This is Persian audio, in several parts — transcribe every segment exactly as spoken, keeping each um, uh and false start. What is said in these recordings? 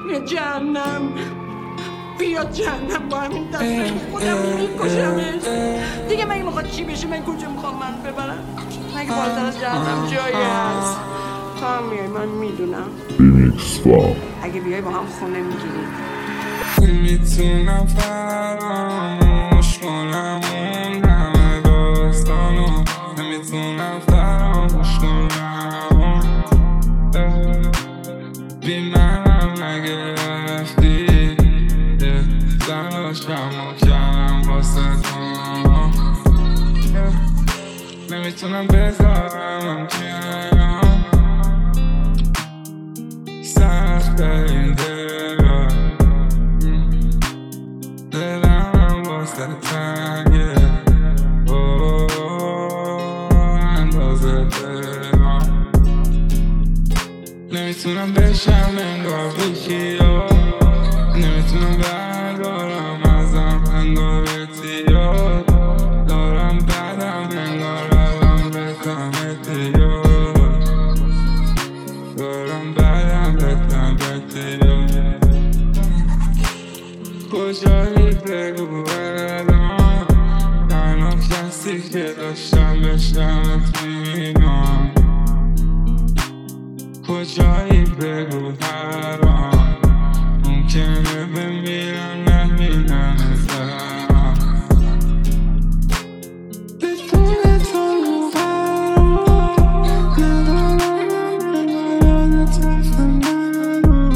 بیا جهنم، بیا جهنم، با همین دست خودم میکشمش دیگه. مگه میخواد چی بشه؟ من کجا میخوام من ببرم؟ مگه بالاتر از جهنم جایی هست؟ تو هم میای، من میدونم. اگه بیای با هم خونه میگیریم. میتونم فراموش کنم اون همه داستانو، نمیتونم فراموش کنم بی منم نگرفتی تلاشم و کردم واسه تو، نمیتونم بذارم کنم سخت این دلم، دلم واسه تنگه اندازه دلم، نمیتونم بشم انگار بیخیا، نمیتونم بردارم ازم انگار اتیاد، دارم بدم انگار الان بکم اتیاد، دارم بدم بکم اتیاد. کجایی بگو الان، تنها کسی که داشتم بشنمت میبینم، کجایی بگو هر آن ممکنه بمیرم نبینم ازم، بدون تو رو قرار ندارم ندارد تفهمم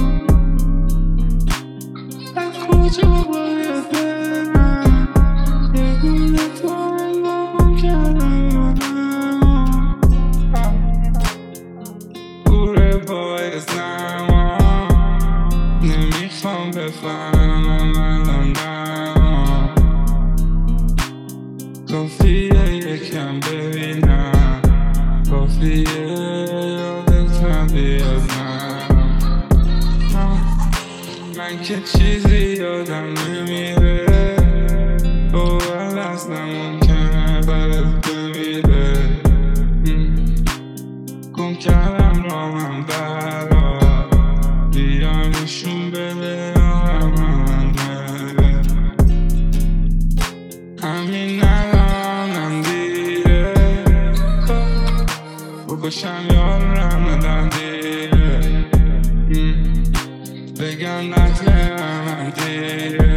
از کجا باید برم، بدون تو انگام کردم گوره پای زمان، نمیخوام بفهمم الان نما، کافیه یکم ببینم، کافیه یادتم بیاد من من که چیزی یادم نمیره، باور از نممکنه برات بمیره، گم کردم رامم برا، بیا نشون بده من بره، همین الانم دیره، بکشم یارم ندم دیره، بگم نتنم دیره.